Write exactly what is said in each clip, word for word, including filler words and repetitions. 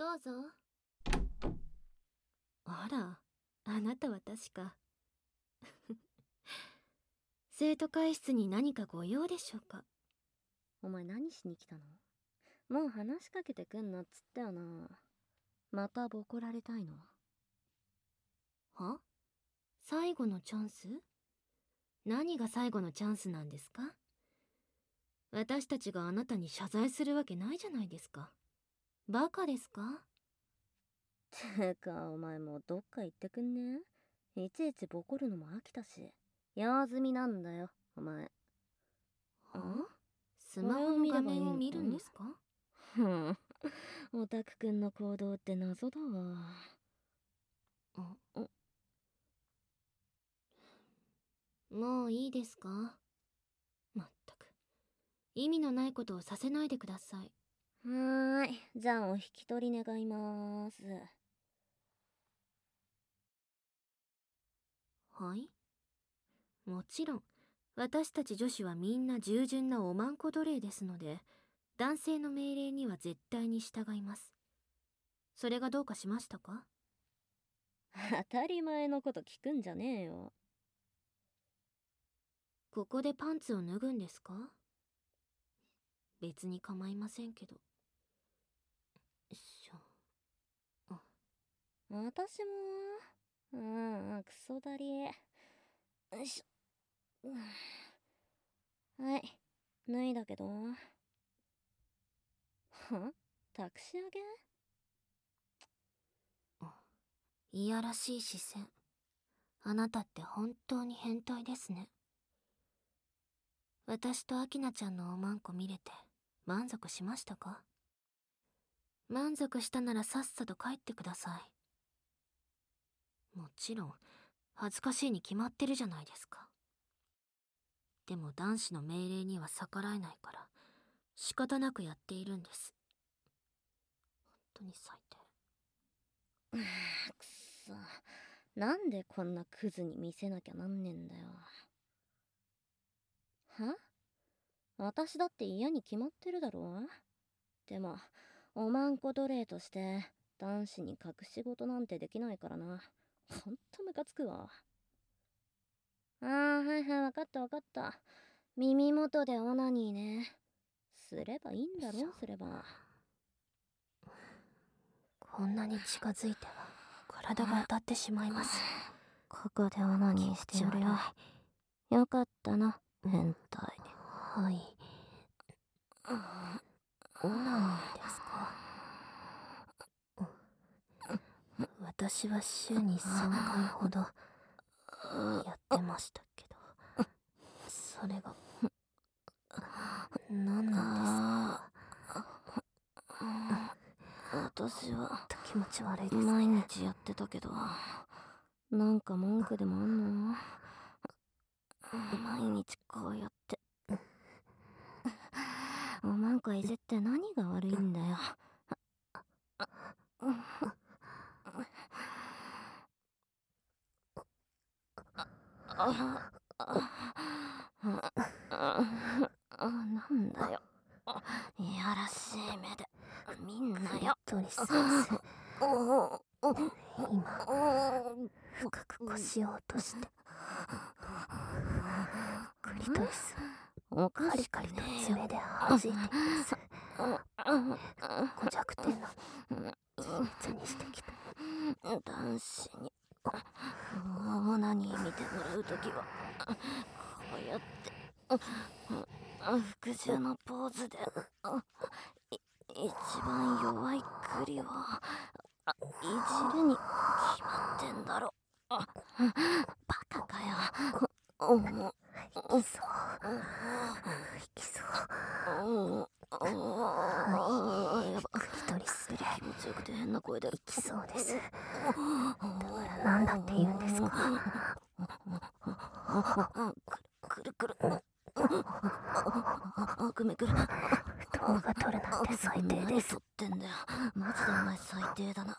どうぞ。あら、あなたは確か。生徒会室に何かご用でしょうか？ お前何しに来たの？もう話しかけてくんなっつったよな。またボコられたいの？ は？最後のチャンス？何が最後のチャンスなんですか？私たちがあなたに謝罪するわけないじゃないですか。バカですか？ てかお前もうどっか行ってくんね？いちいちボコるのも飽きたし。用済みなんだよお前。 は？スマホの画面を見るんですか？ ふん、オタクくんの行動って謎だわ。 あ、もういいですか？まったく意味のないことをさせないでください。 はーい、じゃあお引き取り願いまーす。 はい。もちろん私たち女子はみんな従順なおまんこ奴隷ですので、男性の命令には絶対に従います。それがどうかしましたか？ 当たり前のこと聞くんじゃねえよ。 ここでパンツを脱ぐんですか？別に構いませんけど。よいしょ。 私も。うん、クソだり。よいしょ。はい、脱いだけど。は？託し上げ？ いやらしい視線。あなたって本当に変態ですね。私とアキナちゃんのおまんこ見れて満足しましたか？満足したならさっさと帰ってください。もちろん恥ずかしいに決まってるじゃないですか。でも男子の命令には逆らえないから仕方なくやっているんです。本当に最低。 くっそ、なんでこんなクズに見せなきゃなんねんだよ。は？私だって嫌に決まってるだろ。でもおまんこ奴隷として男子に隠し事なんてできないからな。ほんとムカつくわ。あー、はいはい、わかったわかった。耳元でオナニーね。すればいいんだろ、すれば。 こんなに近づいては体が当たってしまいます。 ここでオナニーしてやるよ。よかったな、変態。 はい。オナニーですか？私は週にさんかいほどやってましたけど、それが何なんですか？ 私は気持ち悪いですね。 毎日やってたけど、なんか文句でもあんの？毎日こうやっておまんこいじって何が悪いんだよ。なんだよ、いやらしい目でみんなよ。 クリトリス先生、今深く腰を落としてクリトリスをカリカリと爪で弾いています。ご弱点の秘密にしてきた。 男子にオナニー見てもらうときはこうやって服従のポーズでい一番弱いクリをいじるに決まってんだろ。バカかよ。おもいきそういきそうはいクリトリスで気持ちよくて変な声でいきそうです。だから何だって言うんですか？ くるくるくるあくめくる。 動画撮るなんて最低です。 撮ってんだよ、マジでお前最低だな。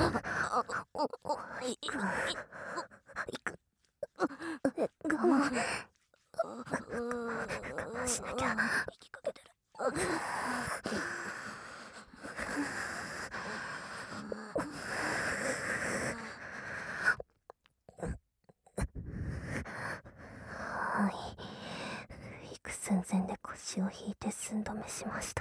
いくいく我慢我慢しなきゃ。 息かけてる。 血を引いて寸止めしました。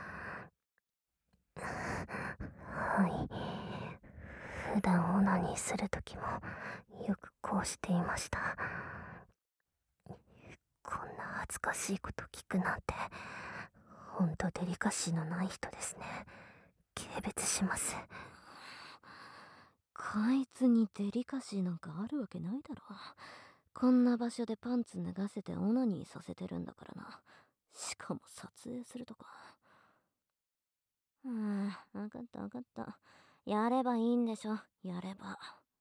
はい。普段オナニーするときもよくこうしていました。こんな恥ずかしいこと聞くなんて、ほんとデリカシーのない人ですね。軽蔑します。こいつにデリカシーなんかあるわけないだろ。こんな場所でパンツ脱がせてオナニーさせてるんだからな。しかも撮影するとか。うん、わかったわかった。やればいいんでしょ、やれば。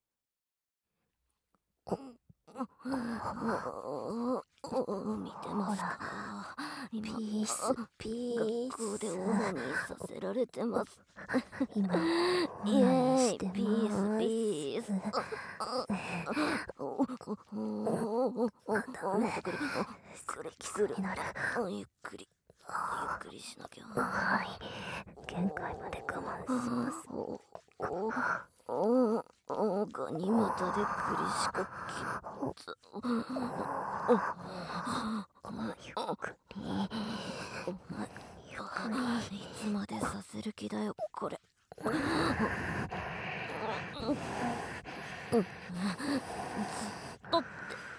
見てますか？今、ピース、ピース。学校でオナニーさせられてます。今、イエーイ、ピース、ピース。また来る。来る、来る。ゆっくり、ゆっくりしなきゃ。はい、限界まで我慢します。ガニ股でクリシカキッズ。ゆっくり、ゆっくり。いつまでさせる気だよ、これ。ずっとって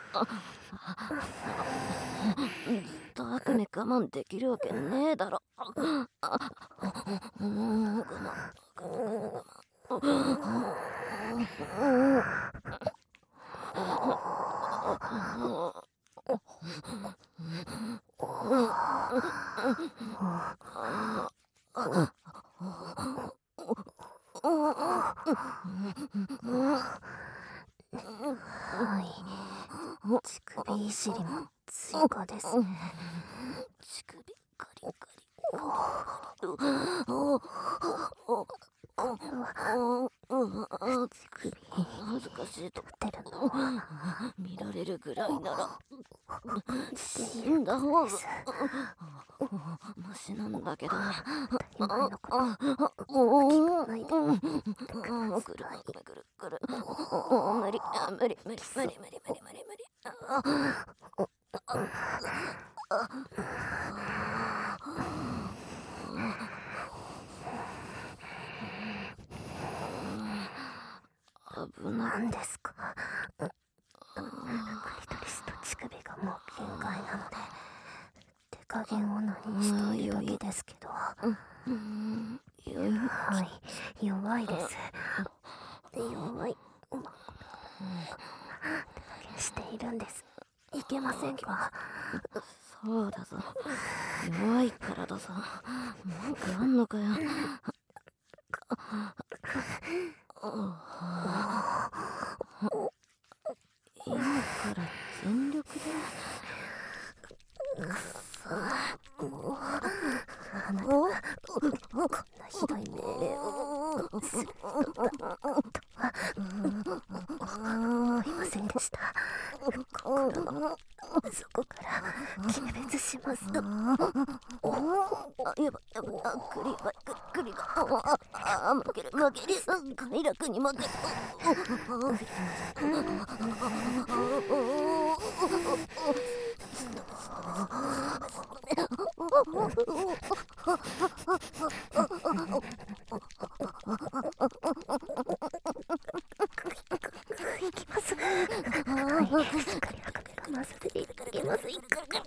ずっと悪夢我慢できるわけねえだろ。我慢、我慢、我慢。はい、乳首いじりも追加ですね。乳首ガリガリガリガリ。乳首恥ずかしいとってるの見られるぐらいなら死んだ方がマシなんだけど。当たり前のこと聞かないで。くるくるくるくる。無理無理無理無理無理無理無理無理。危ない。何ですか？クリトリスと乳首がもう限界なので手加減を何しているだけですけど。はい、弱いです。弱い。手加減しているんです。いけませんか？そうだぞ。弱いからだぞ。文句あんのかよ。今から全力で。あなたがこんなひどい命令をするとは思いませんでした。心の底から軽蔑します。あ、やばやば、クリがクリがあ、負ける負ける。快楽に負ける。いきます。はい、しっかりかまさせていただきます。いかか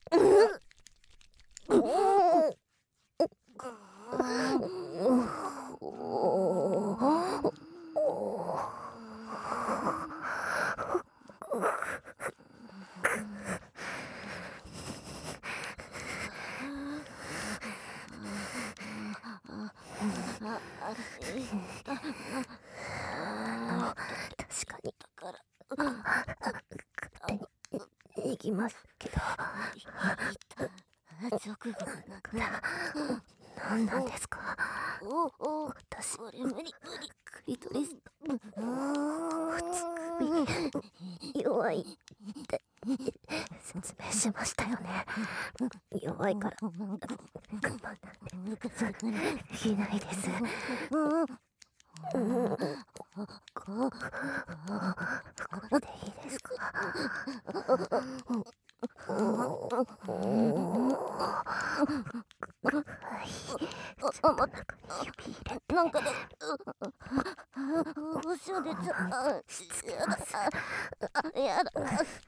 確かに勝手に行きますけど、直後何なんですか？私、これ無理無理。クリトリス弱いって説明しましたよね。弱いから我慢なんてできないです。これでいいですか？ あ、待って、なんかで、おしょでちゃ、やだ、やだ、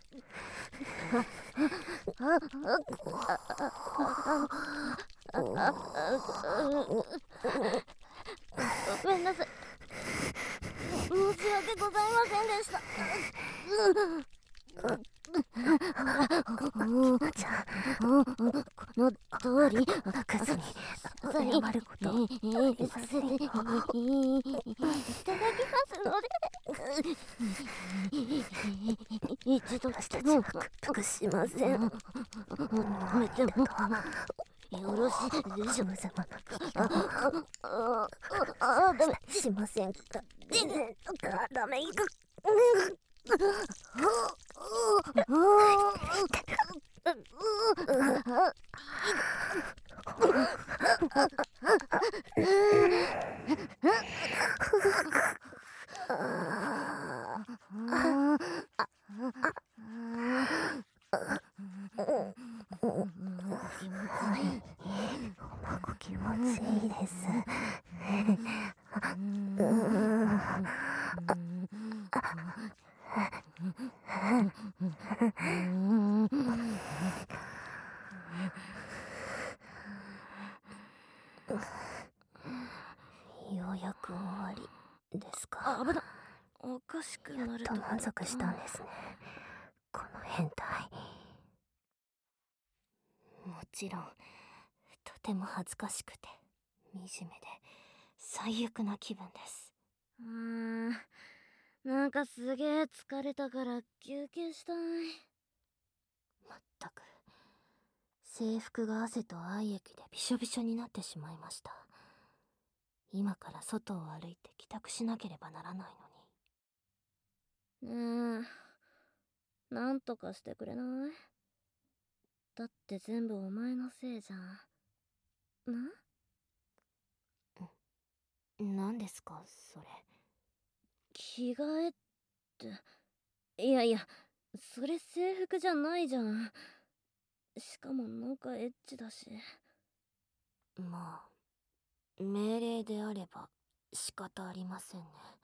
ごめんなさい。申し訳ございませんでした。じゃあ、この通り、クズに謝ることをさせていただきますので、一度私たちは屈服しません。止めてもよろしいでしょう。様のああ、ダメしませんか。ダメいく。気持ちいいです。ようやく終わりですか。 危な。おかしくなるとやっと満足したんですね、この変態。 もちろんとても恥ずかしくて惨めで最悪な気分です。 うーん、なんかすげえ疲れたから休憩したい。 まったく制服が汗と愛液でびしょびしょになってしまいました。今から外を歩いて帰宅しなければならないのに。 ねえ、なんとかしてくれない？だって全部お前のせいじゃん。な？ 何ですかそれ。 着替えって、いやいや、それ制服じゃないじゃん。しかもなんかエッチだし。 まあ命令であれば仕方ありませんね。